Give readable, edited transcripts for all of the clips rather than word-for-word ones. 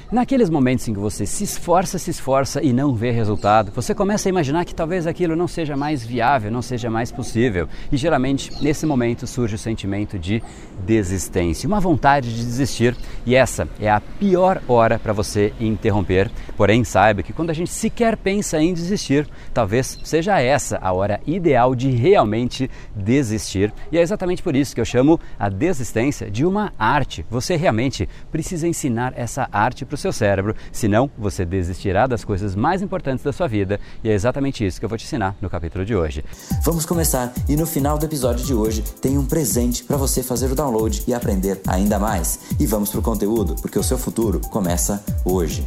Naqueles momentos em que você se esforça e não vê resultado, você começa a imaginar que talvez aquilo não seja mais viável, não seja mais possível. E geralmente, nesse momento, surge o sentimento de desistência, uma vontade de desistir. E essa é a pior hora para você interromper. Porém, saiba que quando a gente sequer pensa em desistir, talvez seja essa a hora ideal de realmente desistir. E é exatamente por isso que eu chamo a desistência de uma arte. Você realmente precisa ensinar essa arte para o seu cérebro, senão você desistirá das coisas mais importantes da sua vida, e é exatamente isso que eu vou te ensinar no capítulo de hoje. Vamos começar, e no final do episódio de hoje tem um presente para você fazer o download e aprender ainda mais. E vamos pro conteúdo, porque o seu futuro começa hoje.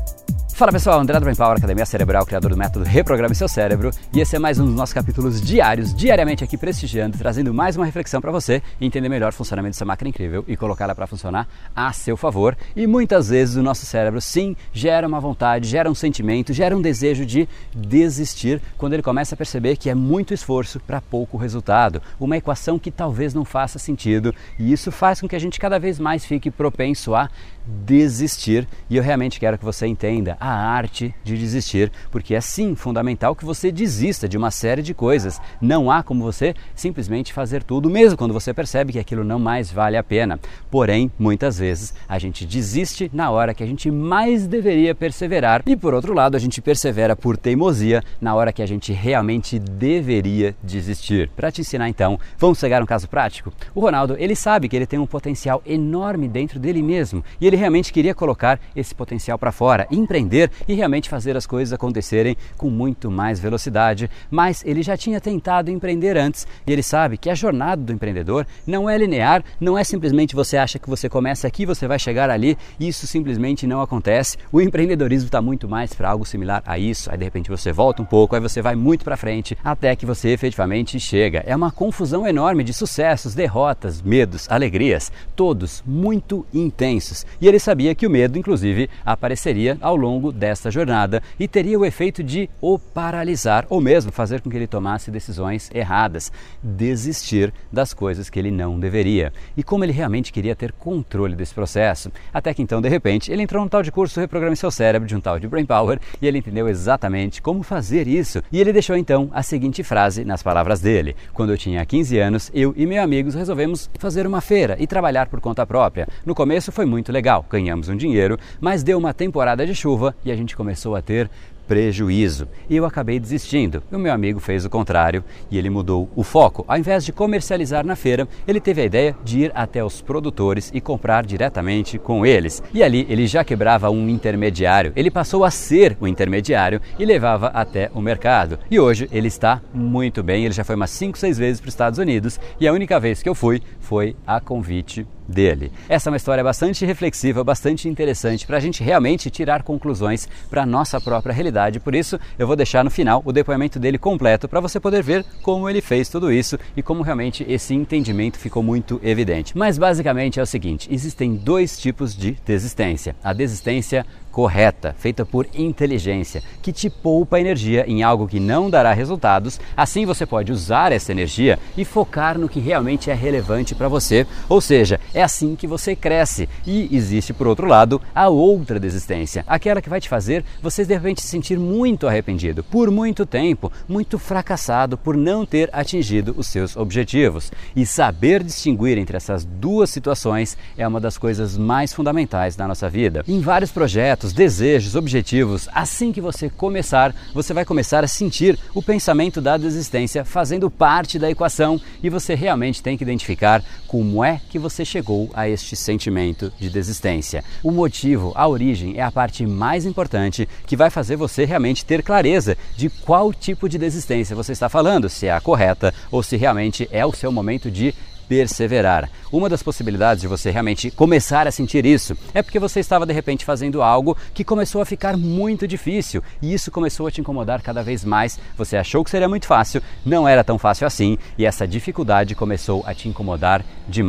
Fala pessoal, André do Brain Power, Academia Cerebral, criador do método Reprograme Seu Cérebro, e esse é mais um dos nossos capítulos diários, diariamente aqui prestigiando, trazendo mais uma reflexão para você entender melhor o funcionamento dessa máquina incrível e colocá-la para funcionar a seu favor. E muitas vezes o nosso cérebro sim gera uma vontade, gera um sentimento, gera um desejo de desistir quando ele começa a perceber que é muito esforço para pouco resultado, uma equação que talvez não faça sentido, e isso faz com que a gente cada vez mais fique propenso a desistir. E eu realmente quero que você entenda a arte de desistir, porque é sim fundamental que você desista de uma série de coisas. Não há como você simplesmente fazer tudo, mesmo quando você percebe que aquilo não mais vale a pena. Porém, muitas vezes a gente desiste na hora que a gente mais deveria perseverar, e por outro lado a gente persevera por teimosia na hora que a gente realmente deveria desistir. Para te ensinar então, vamos pegar um caso prático. O Ronaldo, ele sabe que ele tem um potencial enorme dentro dele mesmo, e ele realmente queria colocar esse potencial para fora, empreender e realmente fazer as coisas acontecerem com muito mais velocidade. Mas ele já tinha tentado empreender antes, e ele sabe que a jornada do empreendedor não é linear, não é simplesmente você acha que você começa aqui, você vai chegar ali. Isso simplesmente não acontece. O empreendedorismo está muito mais para algo similar a isso. Aí de repente você volta um pouco, aí você vai muito para frente, até que você efetivamente chega. É uma confusão enorme de sucessos, derrotas, medos, alegrias, todos muito intensos. E ele sabia que o medo, inclusive, apareceria ao longo desta jornada e teria o efeito de o paralisar, ou mesmo fazer com que ele tomasse decisões erradas, desistir das coisas que ele não deveria. E como ele realmente queria ter controle desse processo, até que então, de repente, ele entrou num tal de curso Reprograme Seu Cérebro, de um tal de Brain Power, e ele entendeu exatamente como fazer isso. E ele deixou então a seguinte frase nas palavras dele: quando eu tinha 15 anos, eu e meus amigos resolvemos fazer uma feira e trabalhar por conta própria. No começo foi muito legal, ganhamos um dinheiro, mas deu uma temporada de chuva e a gente começou a ter prejuízo. E eu acabei desistindo. O meu amigo fez o contrário e ele mudou o foco. Ao invés de comercializar na feira, ele teve a ideia de ir até os produtores e comprar diretamente com eles. E ali ele já quebrava um intermediário. Ele passou a ser o intermediário e levava até o mercado. E hoje ele está muito bem. Ele já foi umas 5, 6 vezes para os Estados Unidos, e a única vez que eu fui foi a convite dele. Essa é uma história bastante reflexiva, bastante interessante para a gente realmente tirar conclusões para a nossa própria realidade. Por isso, eu vou deixar no final o depoimento dele completo para você poder ver como ele fez tudo isso e como realmente esse entendimento ficou muito evidente. Mas basicamente é o seguinte: existem dois tipos de desistência. A desistência correta, feita por inteligência, que te poupa energia em algo que não dará resultados. Assim você pode usar essa energia e focar no que realmente é relevante para você. Ou seja, é assim que você cresce. E existe, por outro lado, a outra desistência, aquela que vai te fazer você de repente se sentir muito arrependido, por muito tempo, muito fracassado por não ter atingido os seus objetivos. E saber distinguir entre essas duas situações é uma das coisas mais fundamentais na nossa vida. Em vários projetos, desejos, objetivos, assim que você começar, você vai começar a sentir o pensamento da desistência fazendo parte da equação, e você realmente tem que identificar como é que você chegou a este sentimento de desistência. O motivo, a origem, é a parte mais importante que vai fazer você realmente ter clareza de qual tipo de desistência você está falando, se é a correta ou se realmente é o seu momento de perseverar. Uma das possibilidades de você realmente começar a sentir isso é porque você estava de repente fazendo algo que começou a ficar muito difícil, e isso começou a te incomodar cada vez mais. Você achou que seria muito fácil, não era tão fácil assim, e essa dificuldade começou a te incomodar demais.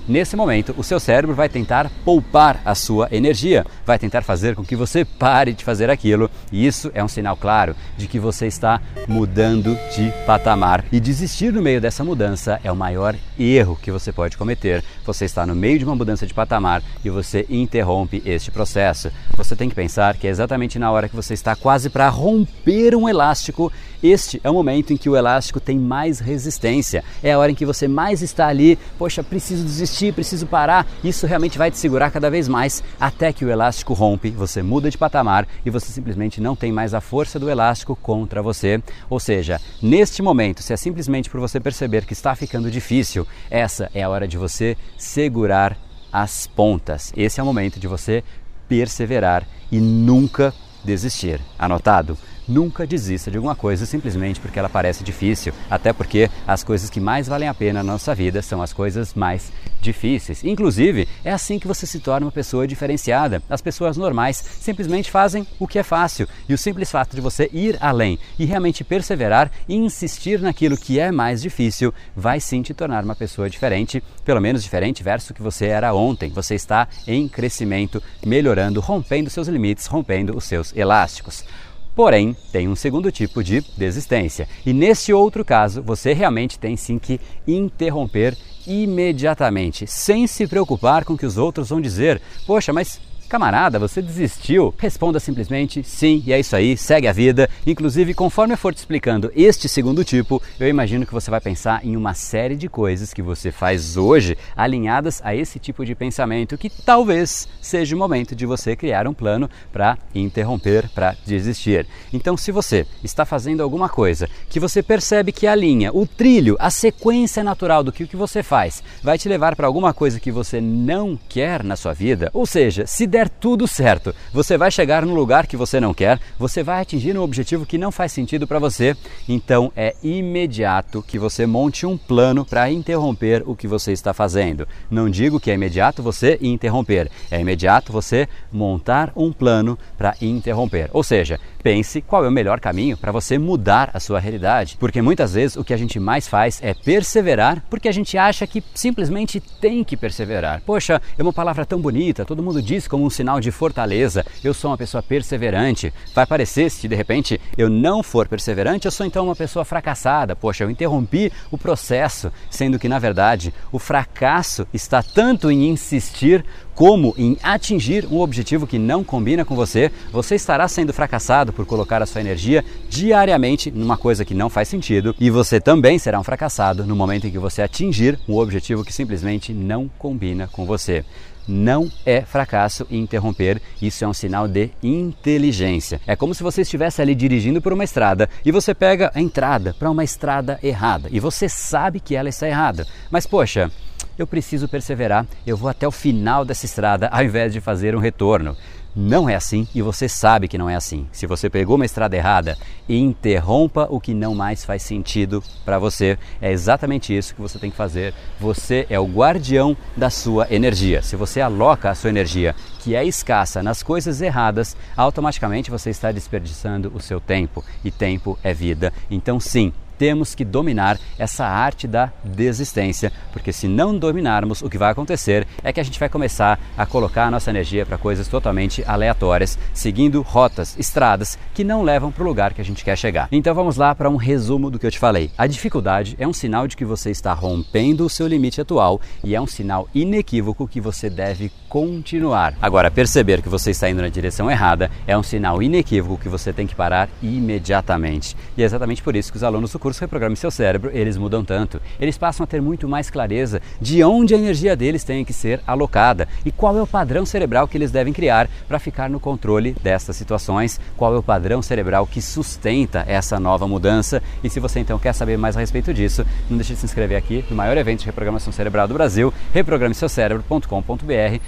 nesse momento o seu cérebro vai tentar poupar a sua energia, vai tentar fazer com que você pare de fazer aquilo, e isso é um sinal claro de que você está mudando de patamar. E desistir no meio dessa mudança é o maior erro que você pode cometer. Você está no meio de uma mudança de patamar e você interrompe este processo. Você tem que pensar que é exatamente na hora que você está quase para romper um elástico, este é o momento em que o elástico tem mais resistência. É a hora em que você mais está ali, poxa, preciso desistir, preciso parar. Isso realmente vai te segurar cada vez mais até que o elástico rompe, você muda de patamar e você simplesmente não tem mais a força do elástico contra você. Ou seja, neste momento, se é simplesmente por você perceber que está ficando difícil, essa é a hora de você segurar as pontas. Esse é o momento de você perseverar e nunca desistir. Anotado? Nunca desista de alguma coisa simplesmente porque ela parece difícil, até porque as coisas que mais valem a pena na nossa vida são as coisas mais difíceis. Inclusive, é assim que você se torna uma pessoa diferenciada. As pessoas normais simplesmente fazem o que é fácil, e o simples fato de você ir além e realmente perseverar e insistir naquilo que é mais difícil vai sim te tornar uma pessoa diferente, pelo menos diferente versus o que você era ontem. Você está em crescimento, melhorando, rompendo seus limites, rompendo os seus elásticos. Porém, tem um segundo tipo de desistência. E nesse outro caso, você realmente tem sim que interromper imediatamente, sem se preocupar com o que os outros vão dizer. Poxa, mas camarada, você desistiu? Responda simplesmente sim, e é isso aí, segue a vida. Inclusive, conforme eu for te explicando este segundo tipo, eu imagino que você vai pensar em uma série de coisas que você faz hoje alinhadas a esse tipo de pensamento, que talvez seja o momento de você criar um plano para interromper, para desistir. Então, se você está fazendo alguma coisa que você percebe que a linha, o trilho, a sequência natural do que o que você faz vai te levar para alguma coisa que você não quer na sua vida, ou seja, se der tudo certo, você vai chegar no lugar que você não quer, você vai atingir um objetivo que não faz sentido para você, então é imediato que você monte um plano para interromper o que você está fazendo. Não digo que é imediato você interromper, é imediato você montar um plano para interromper. Ou seja, pense qual é o melhor caminho para você mudar a sua realidade, porque muitas vezes o que a gente mais faz é perseverar porque a gente acha que simplesmente tem que perseverar. Poxa, é uma palavra tão bonita, todo mundo diz como um sinal de fortaleza, eu sou uma pessoa perseverante. Vai parecer, se de repente eu não for perseverante, eu sou então uma pessoa fracassada. Poxa, eu interrompi o processo, sendo que na verdade o fracasso está tanto em insistir como em atingir um objetivo que não combina com você. Você estará sendo fracassado por colocar a sua energia diariamente numa coisa que não faz sentido, e você também será um fracassado no momento em que você atingir um objetivo que simplesmente não combina com você. Não é fracasso interromper, isso é um sinal de inteligência. É como se você estivesse ali dirigindo por uma estrada e você pega a entrada para uma estrada errada e você sabe que ela está errada, mas poxa, eu preciso perseverar, eu vou até o final dessa estrada ao invés de fazer um retorno. Não é assim, e você sabe que não é assim. Se você pegou uma estrada errada, interrompa o que não mais faz sentido para você. É exatamente isso que você tem que fazer. Você é o guardião da sua energia. Se você aloca a sua energia, que é escassa, nas coisas erradas, automaticamente você está desperdiçando o seu tempo. E tempo é vida. Então sim, temos que dominar essa arte da desistência, porque se não dominarmos, o que vai acontecer é que a gente vai começar a colocar a nossa energia para coisas totalmente aleatórias, seguindo rotas, estradas que não levam para o lugar que a gente quer chegar. Então vamos lá para um resumo do que eu te falei. A dificuldade é um sinal de que você está rompendo o seu limite atual e é um sinal inequívoco que você deve continuar. Agora, perceber que você está indo na direção errada é um sinal inequívoco que você tem que parar imediatamente. E é exatamente por isso que os alunos do curso Reprograme Seu Cérebro, eles mudam tanto. Eles passam a ter muito mais clareza de onde a energia deles tem que ser alocada e qual é o padrão cerebral que eles devem criar para ficar no controle dessas situações, qual é o padrão cerebral que sustenta essa nova mudança. E se você então quer saber mais a respeito disso, não deixe de se inscrever aqui no maior evento de reprogramação cerebral do Brasil, reprogrameseucerebro.com.br.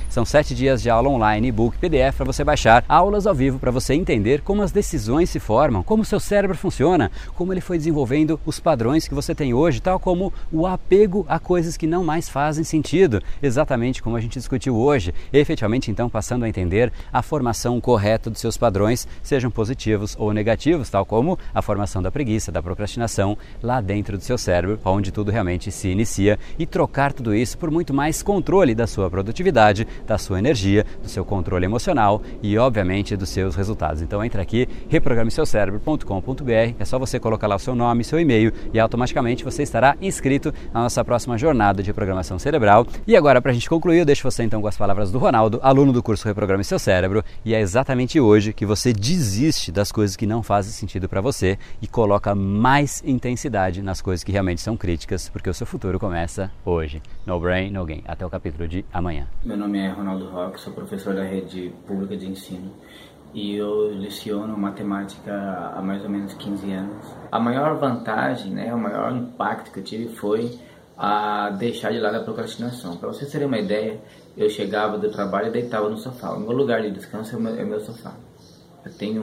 São 7 dias de aula online, e-book, PDF para você baixar, aulas ao vivo para você entender como as decisões se formam, como o seu cérebro funciona, como ele foi desenvolvendo os padrões que você tem hoje, tal como o apego a coisas que não mais fazem sentido, exatamente como a gente discutiu hoje, efetivamente então passando a entender a formação correta dos seus padrões, sejam positivos ou negativos, tal como a formação da preguiça, da procrastinação, lá dentro do seu cérebro, onde tudo realmente se inicia, e trocar tudo isso por muito mais controle da sua produtividade, da sua energia, do seu controle emocional e, obviamente, dos seus resultados. Então entra aqui, reprogrameseucerebro.com.br, é só você colocar lá o seu nome, seu e-mail e automaticamente você estará inscrito na nossa próxima jornada de reprogramação cerebral. E agora, para a gente concluir, eu deixo você então com as palavras do Ronaldo, aluno do curso Reprograme Seu Cérebro, e é exatamente hoje que você desiste das coisas que não fazem sentido para você e coloca mais intensidade nas coisas que realmente são críticas, porque o seu futuro começa hoje. No brain, no gain. Até o capítulo de amanhã. Meu nome é Ronaldo Roque, sou professor da rede pública de ensino e eu leciono matemática há mais ou menos 15 anos. A maior vantagem, o maior impacto que eu tive foi a deixar de lado a procrastinação. Para vocês terem uma ideia, eu chegava do trabalho e deitava no sofá. O meu lugar de descanso é meu sofá. Eu tenho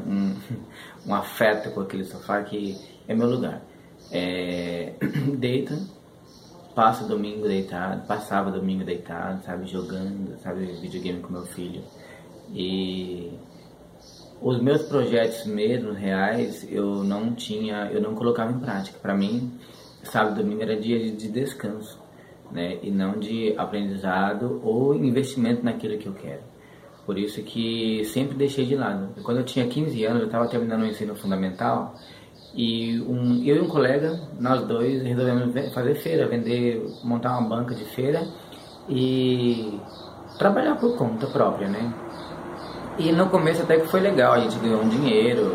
um afeto com aquele sofá que é meu lugar. Deito, passava domingo deitado, jogando, videogame com meu filho. E os meus projetos mesmo, reais, eu não colocava em prática. Para mim, sábado e domingo era dia de descanso, e não de aprendizado ou investimento naquilo que eu quero. Por isso que sempre deixei de lado. Quando eu tinha 15 anos, eu estava terminando o ensino fundamental e eu e um colega, nós dois resolvemos fazer feira, montar uma banca de feira e trabalhar por conta própria, E no começo até que foi legal, a gente ganhou um dinheiro,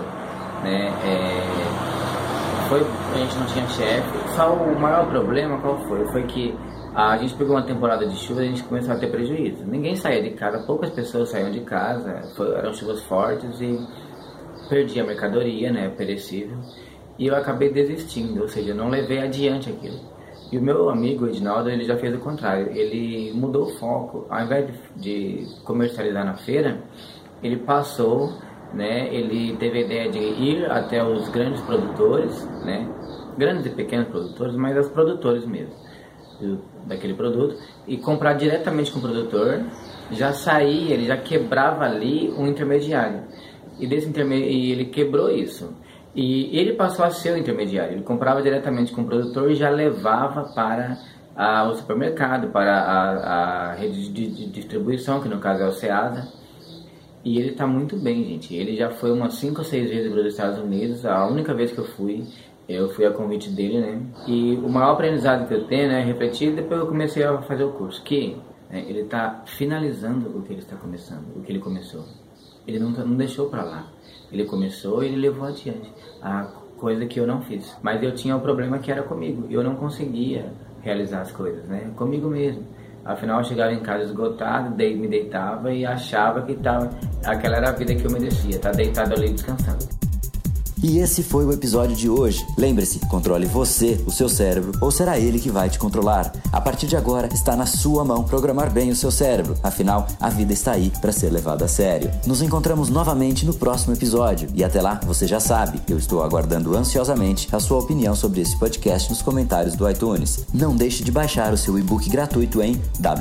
a gente não tinha chefe. Só o maior problema qual foi? Foi que a gente pegou uma temporada de chuva e a gente começou a ter prejuízo. Ninguém saía de casa, poucas pessoas saíam de casa, eram chuvas fortes e perdi a mercadoria, perecível. E eu acabei desistindo, ou seja, eu não levei adiante aquilo. E o meu amigo Edinaldo, ele já fez o contrário, ele mudou o foco. Ao invés de comercializar na feira, ele passou, ele teve a ideia de ir até os grandes produtores, grandes e pequenos produtores, mas os produtores mesmo, daquele produto, e comprar diretamente com o produtor. Já saía, ele já quebrava ali um intermediário, e ele quebrou isso. E ele passou a ser o intermediário, ele comprava diretamente com o produtor e já levava para o supermercado, para a rede de distribuição, que no caso é o Ceasa. E ele está muito bem, gente. Ele já foi umas 5 ou 6 vezes para os Estados Unidos. A única vez que eu fui a convite dele, E o maior aprendizado que eu tenho, é refletir, depois eu comecei a fazer o curso, que ele está finalizando o que ele está começando, o que ele começou. Ele não deixou para lá. Ele começou e ele levou adiante. A coisa que eu não fiz. Mas eu tinha um problema que era comigo. Eu não conseguia realizar as coisas, Comigo mesmo. Afinal, eu chegava em casa esgotado, me deitava e achava que aquela era a vida que eu merecia, estar deitado ali descansando. E esse foi o episódio de hoje. Lembre-se, controle você, o seu cérebro, ou será ele que vai te controlar? A partir de agora, está na sua mão programar bem o seu cérebro. Afinal, a vida está aí para ser levada a sério. Nos encontramos novamente no próximo episódio. E até lá, você já sabe, eu estou aguardando ansiosamente a sua opinião sobre esse podcast nos comentários do iTunes. Não deixe de baixar o seu e-book gratuito em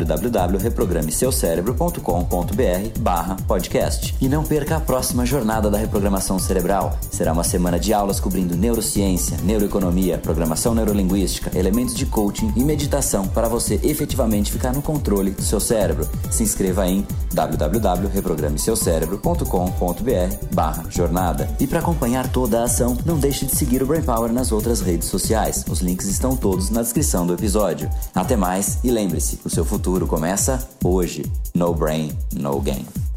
www.reprogrameseucerebro.com.br/podcast. E não perca a próxima jornada da reprogramação cerebral. Será uma semana de aulas cobrindo neurociência, neuroeconomia, programação neurolinguística, elementos de coaching e meditação para você efetivamente ficar no controle do seu cérebro. Se inscreva em www.reprogrameseucerebro.com.br/jornada. E para acompanhar toda a ação, não deixe de seguir o Brain Power nas outras redes sociais. Os links estão todos na descrição do episódio. Até mais e lembre-se, o seu futuro começa hoje. No brain, no gain.